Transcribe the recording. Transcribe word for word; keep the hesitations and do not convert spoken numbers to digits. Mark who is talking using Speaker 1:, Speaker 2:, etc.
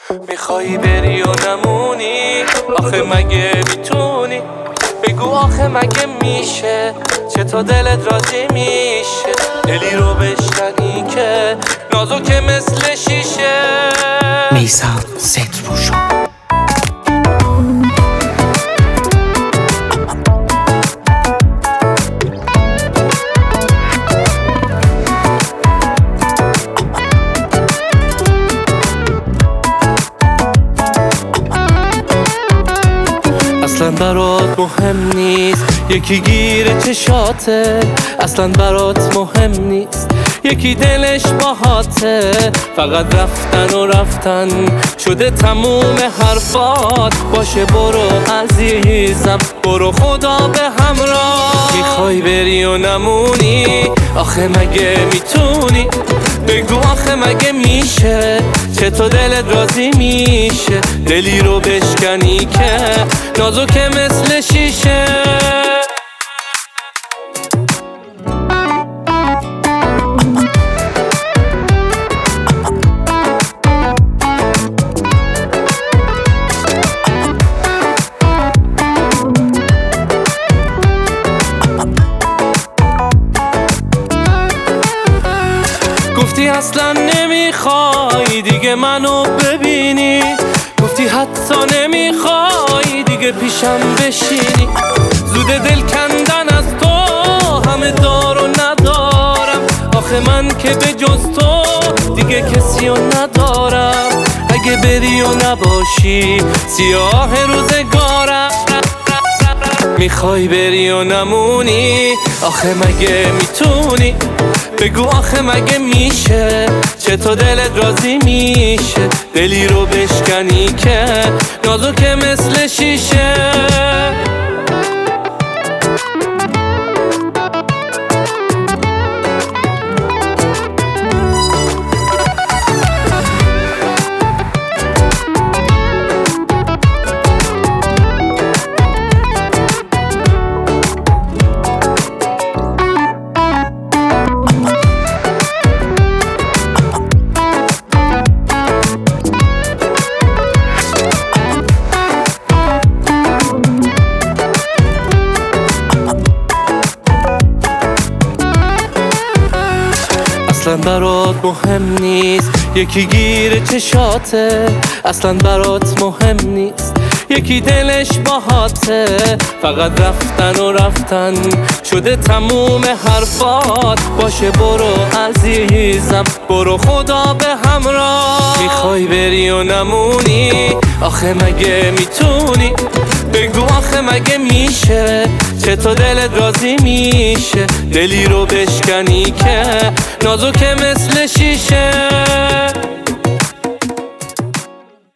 Speaker 1: میخوایی بری و نمونی؟ آخه مگه میتونی؟ بگو آخه مگه میشه؟ چطور دلت راضی میشه؟ دلی رو بشکنی که نازک مثل شیشه.
Speaker 2: میثم ستروشو
Speaker 1: اصلا برات مهم نیست یکی گیر چشاته، اصلا برات مهم نیست یکی دلش باهاته. فقط رفتن و رفتن شده تموم حرفات. باشه برو عزیزم، برو خدا به همراه. میخوای بری و نمونی؟ آخه مگه میتونی؟ بگو آخه مگه میشه؟ چطور دلت راضی میشه؟ دلی رو بشکنی که نازک مثل شیشه. گفتی اصلا نمیخوای دیگه منو ببینی، گفتی حتی نمیخوای دیگه پیشم بشینی. زود دل کندن از تو همه دار و ندارم. آخه من که به جز تو دیگه کسی رو ندارم. اگه بری و نباشی سیاه روزگارم. میخوای بری و نمونی؟ آخه مگه میتونی؟ بگو آخه مگه میشه؟ چطور دلت راضی میشه؟ دلی رو بشکنی که نازک مثل شیشه. اصلا برات مهم نیست یکی گیر چشاته، اصلا برات مهم نیست یکی دلش باهاته. فقط رفتن و رفتن شده تموم حرفات. باشه برو عزیزم، برو خدا به همراه. میخوای بری و نمونی؟ آخه مگه میتونی؟ بگو آخه مگه میشه؟ چطور دلت راضی میشه؟ دلی رو بشکنی که نازک مثل شیشه.